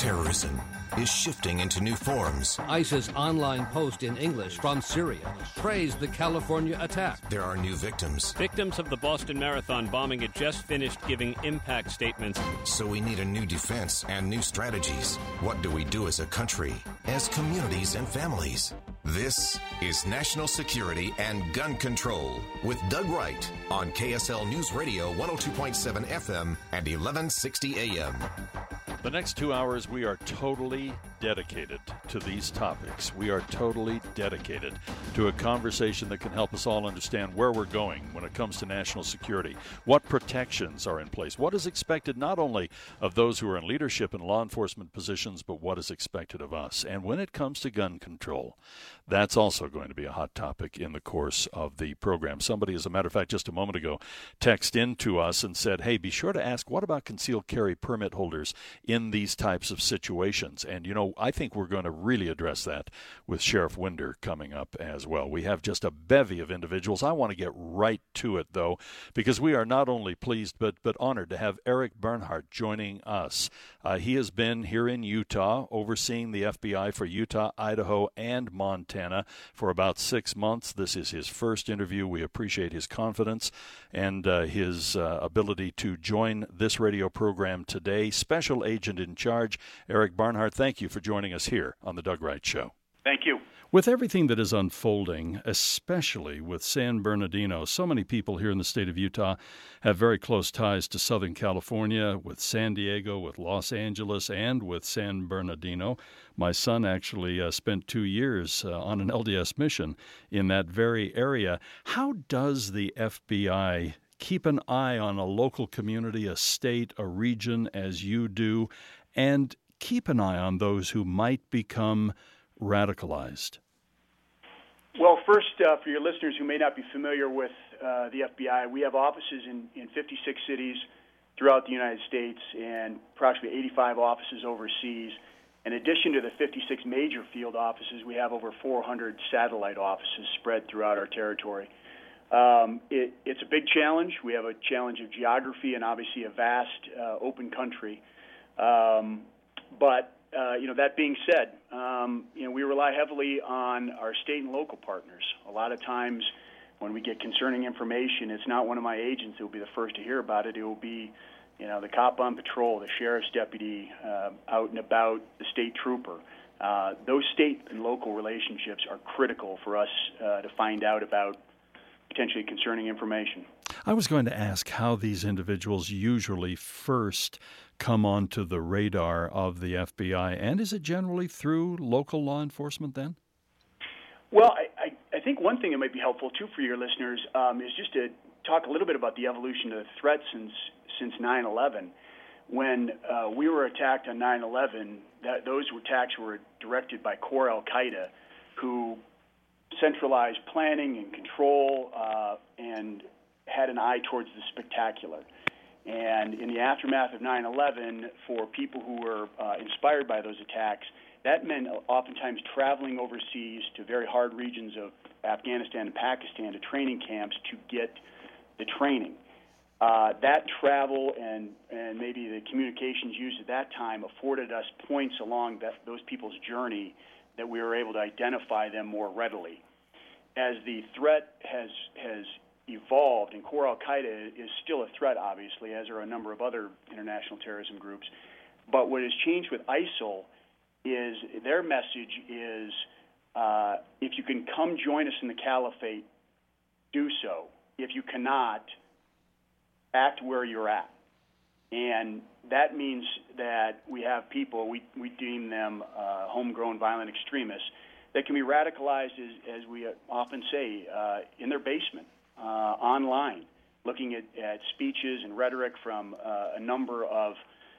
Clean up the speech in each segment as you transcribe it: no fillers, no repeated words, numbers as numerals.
Terrorism is shifting into new forms. ISIS online post in English from Syria praised the California attack. There are new victims. Victims of the Boston Marathon bombing had just finished giving impact statements. So we need a new defense and new strategies. What do we do as a country, as communities and families? This is National Security and Gun Control with Doug Wright on KSL News Radio 102.7 FM and 1160 AM. The next 2 hours, we are totally dedicated to these topics. We are totally dedicated to a conversation that can help us all understand where we're going when it comes to national security, what protections are in place, what is expected not only of those who are in leadership and law enforcement positions, but what is expected of us. And when it comes to gun control, that's also going to be a hot topic in the course of the program. Somebody, as a matter of fact, just a moment ago, texted in to us and said, hey, be sure to ask, what about concealed carry permit holders in these types of situations? And, you know, I think we're going to really address that with Sheriff Winder coming up as well. We have just a bevy of individuals. I want to get right to it, though, because we are not only pleased but honored to have Eric Bernhardt joining us. He has been here in Utah overseeing the FBI for Utah, Idaho, and Montana for about 6 months. This is his first interview. We appreciate his confidence and his ability to join this radio program today. Special Agent in Charge, Eric Bernhardt, thank you for joining us here on The Doug Wright Show. Thank you. With everything that is unfolding, especially with San Bernardino, so many people here in the state of Utah have very close ties to Southern California, with San Diego, with Los Angeles, and with San Bernardino. My son actually spent 2 years on an LDS mission in that very area. How does the FBI keep an eye on a local community, a state, a region, as you do, and keep an eye on those who might become radicalized? Well, first, for your listeners who may not be familiar with the FBI, we have offices in 56 cities throughout the United States and approximately 85 offices overseas. In addition to the 56 major field offices, we have over 400 satellite offices spread throughout our territory. It's a big challenge. We have a challenge of geography and obviously a vast open country. But that being said, we rely heavily on our state and local partners. A lot of times when we get concerning information, it's not one of my agents that will be the first to hear about it. It will be, the cop on patrol, the sheriff's deputy, out and about, the state trooper. Those state and local relationships are critical for us to find out about potentially concerning information. I was going to ask how these individuals usually first come onto the radar of the FBI, and is it generally through local law enforcement then? Well, I think one thing that might be helpful, too, for your listeners is just to talk a little bit about the evolution of the threat since 9/11. When we were attacked on 9/11, those attacks were directed by core al-Qaeda, who centralized planning and control and had an eye towards the spectacular. And in the aftermath of 9/11, for people who were inspired by those attacks, that meant oftentimes traveling overseas to very hard regions of Afghanistan and Pakistan to training camps to get the training. That travel and maybe the communications used at that time afforded us points along those people's journey that we were able to identify them more readily. As the threat has evolved, and core al-Qaeda is still a threat, obviously, as are a number of other international terrorism groups. But what has changed with ISIL is their message is, if you can come join us in the caliphate, do so. If you cannot, act where you're at. And that means that we have people, we deem them homegrown violent extremists, that can be radicalized, as we often say, in their basement. Online, looking at speeches and rhetoric from a number of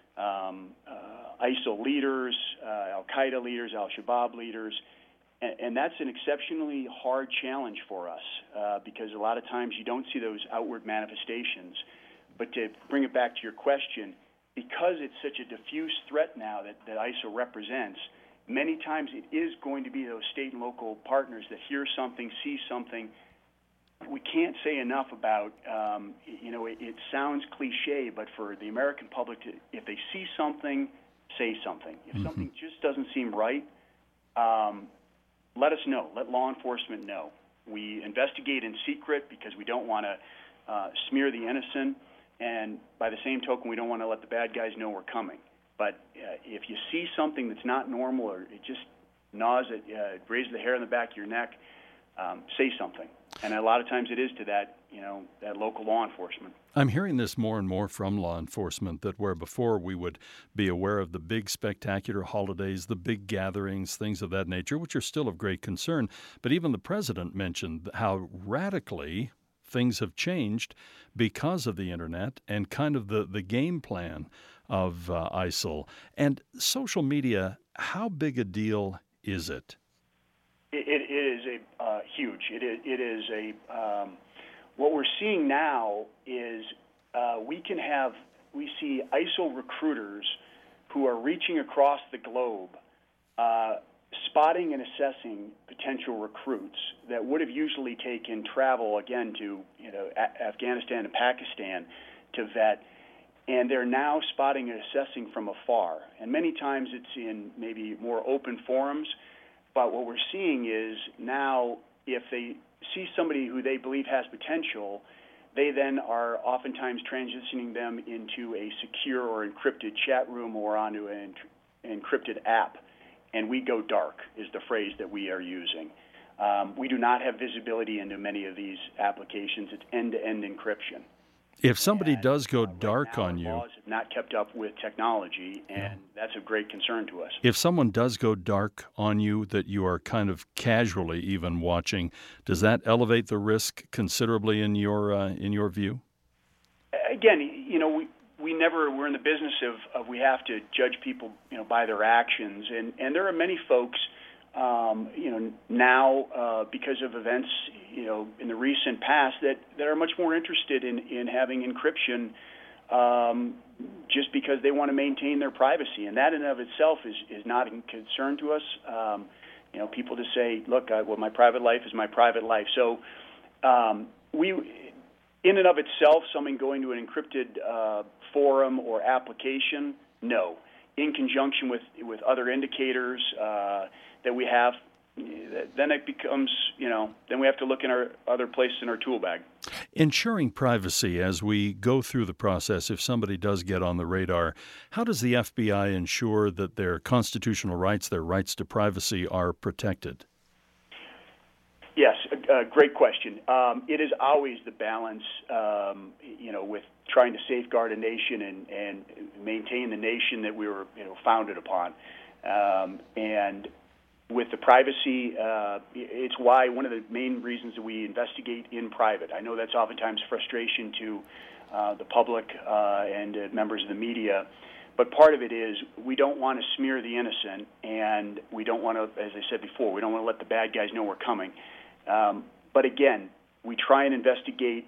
ISIL leaders, al-Qaeda leaders, al-Shabaab leaders, and that's an exceptionally hard challenge for us because a lot of times you don't see those outward manifestations. But to bring it back to your question, because it's such a diffuse threat now that ISIL represents, many times it is going to be those state and local partners that hear something, see something. We can't say enough about, it sounds cliche, but for the American public, if they see something, say something. If something just doesn't seem right, let us know. Let law enforcement know. We investigate in secret because we don't want to smear the innocent, and by the same token, we don't want to let the bad guys know we're coming. But if you see something that's not normal, or it just gnaws it, raises the hair on the back of your neck, say something. And a lot of times it is to that local law enforcement. I'm hearing this more and more from law enforcement, that where before we would be aware of the big spectacular holidays, the big gatherings, things of that nature, which are still of great concern. But even the president mentioned how radically things have changed because of the internet and kind of the game plan of ISIL. And social media, how big a deal is it? It is huge. It is what we're seeing now is we see ISIL recruiters who are reaching across the globe, spotting and assessing potential recruits that would have usually taken travel again to Afghanistan and Pakistan to vet, and they're now spotting and assessing from afar. And many times it's in maybe more open forums. But what we're seeing is now if they see somebody who they believe has potential, they then are oftentimes transitioning them into a secure or encrypted chat room or onto an encrypted app. And we go dark is the phrase that we are using. We do not have visibility into many of these applications. It's end-to-end encryption. If somebody does go dark right now, on you, laws have not kept up with technology, and that's of great concern to us. if someone does go dark on you that you are kind of casually even watching, does that elevate the risk considerably in your view? Again, we're in the business of we have to judge people, by their actions, and there are many folks, now because of events, in the recent past that are much more interested in having encryption, just because they want to maintain their privacy, and that in and of itself is not a concern to us. People just say, look, my private life is my private life. So we, in and of itself, someone going to an encrypted forum or application, no. In conjunction with other indicators that we have, then it becomes, then we have to look in our other places in our tool bag. Ensuring privacy as we go through the process, if somebody does get on the radar, how does the FBI ensure that their constitutional rights, their rights to privacy, are protected? Yes, great question. It is always the balance, with trying to safeguard a nation and maintain the nation that we were, founded upon. And with the privacy, it's why one of the main reasons that we investigate in private. I know that's oftentimes frustration to the public and members of the media, but part of it is we don't want to smear the innocent, and we don't want to, as I said before, we don't want to let the bad guys know we're coming. But again, we try and investigate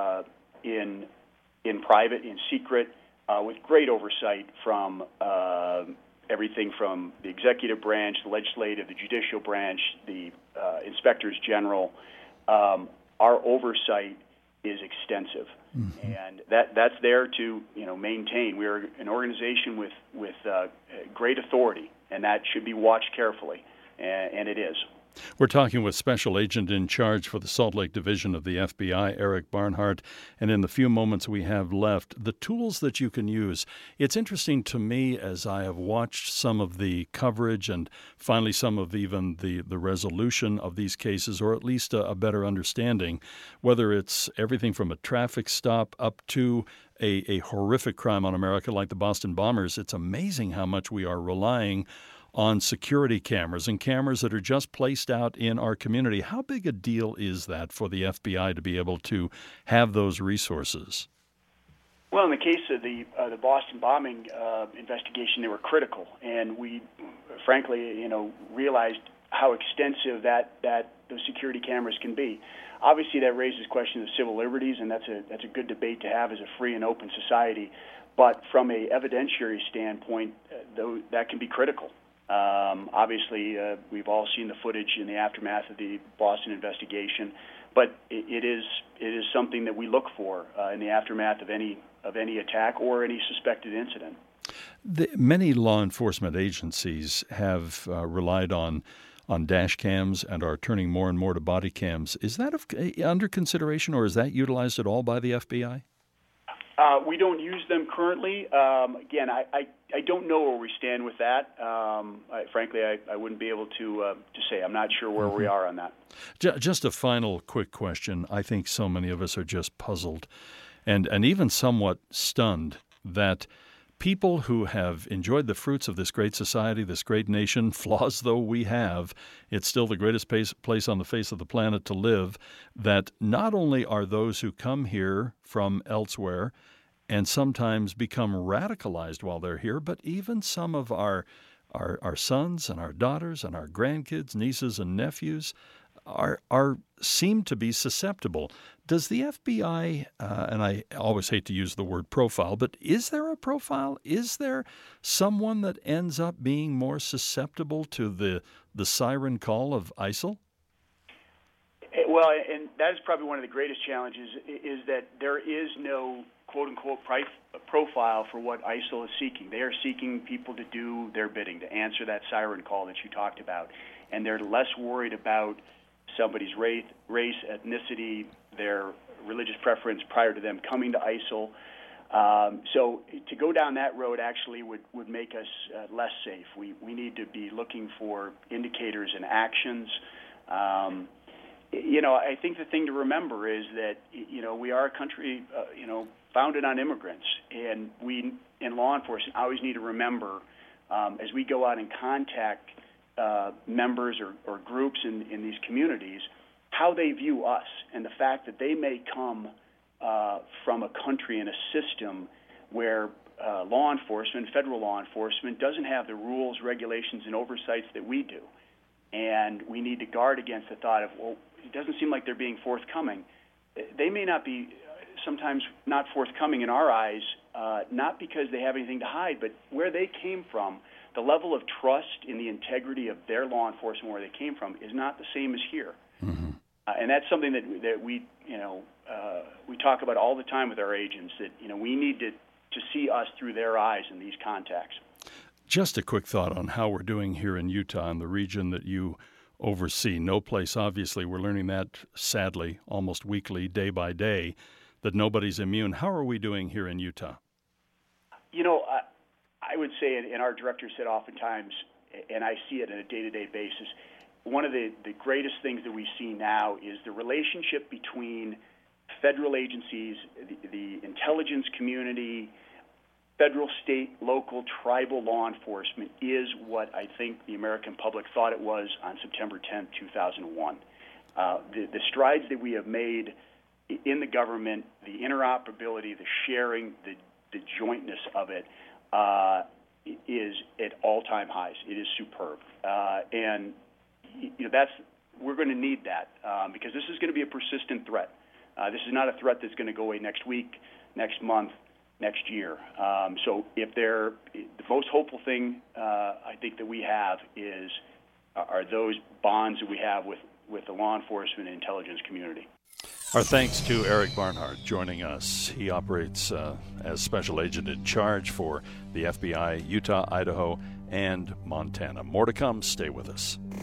in private, in secret, with great oversight from everything from the executive branch, the legislative, the judicial branch, the inspectors general. Our oversight is extensive, and that's there to maintain. We are an organization with great authority, and that should be watched carefully, and it is. We're talking with Special Agent in charge for the Salt Lake Division of the FBI, Eric Barnhart, and in the few moments we have left, the tools that you can use. It's interesting to me as I have watched some of the coverage and finally some of even the resolution of these cases, or at least a better understanding, whether it's everything from a traffic stop up to a horrific crime on America like the Boston bombers. It's amazing how much we are relying on security cameras and cameras that are just placed out in our community. How big a deal is that for the FBI to be able to have those resources? Well, in the case of the Boston bombing investigation, they were critical, and we, frankly, realized how extensive that those security cameras can be. Obviously, that raises questions of civil liberties, and that's a good debate to have as a free and open society. But from a evidentiary standpoint, though, that can be critical. Obviously, we've all seen the footage in the aftermath of the Boston investigation, but it is something that we look for in the aftermath of any attack or any suspected incident. Many law enforcement agencies have relied on dash cams and are turning more and more to body cams. Is that under consideration, or is that utilized at all by the FBI? We don't use them currently. Again, I don't know where we stand with that. Frankly, I wouldn't be able to say. I'm not sure where we are on that. Just a final quick question. I think so many of us are just puzzled and even somewhat stunned that people who have enjoyed the fruits of this great society, this great nation, flaws though we have, it's still the greatest place on the face of the planet to live, that not only are those who come here from elsewhere and sometimes become radicalized while they're here, but even some of our sons and our daughters and our grandkids, nieces and nephews seem to be susceptible. Does the FBI, and I always hate to use the word profile, but is there a profile? Is there someone that ends up being more susceptible to the siren call of ISIL? Well, and that is probably one of the greatest challenges, is that there is no quote-unquote profile for what ISIL is seeking. They are seeking people to do their bidding, to answer that siren call that you talked about. And they're less worried about somebody's race, ethnicity, their religious preference prior to them coming to ISIL. So to go down that road actually would make us less safe. We need to be looking for indicators and actions. I think the thing to remember is that, we are a country, founded on immigrants. And we, in law enforcement, always need to remember, as we go out and contact members or groups in these communities, how they view us, and the fact that they may come from a country and a system where law enforcement, federal law enforcement, doesn't have the rules, regulations, and oversights that we do. And we need to guard against the thought of, well, it doesn't seem like they're being forthcoming. They may not be sometimes not forthcoming in our eyes, not because they have anything to hide, but where they came from, the level of trust in the integrity of their law enforcement where they came from is not the same as here. Mm-hmm. And that's something that we talk about all the time with our agents, that we need to see us through their eyes in these contacts. Just a quick thought on how we're doing here in Utah, in the region that you oversee. No place, obviously, we're learning that, sadly, almost weekly, day by day, that nobody's immune. How are we doing here in Utah? I would say, and our director said oftentimes, and I see it on a day-to-day basis, one of the greatest things that we see now is the relationship between federal agencies, the intelligence community, federal, state, local, tribal law enforcement is what I think the American public thought it was on September 10th, 2001. The strides that we have made in the government, the interoperability, the sharing, the jointness of it is at all-time highs. It is superb. And we're going to need that because this is going to be a persistent threat. This is not a threat that's going to go away next week, next month, next year. So the most hopeful thing I think that we have are those bonds that we have with the law enforcement and intelligence community. Our thanks to Eric Barnhart joining us. He operates as Special Agent in Charge for the FBI, Utah, Idaho, and Montana. More to come. Stay with us.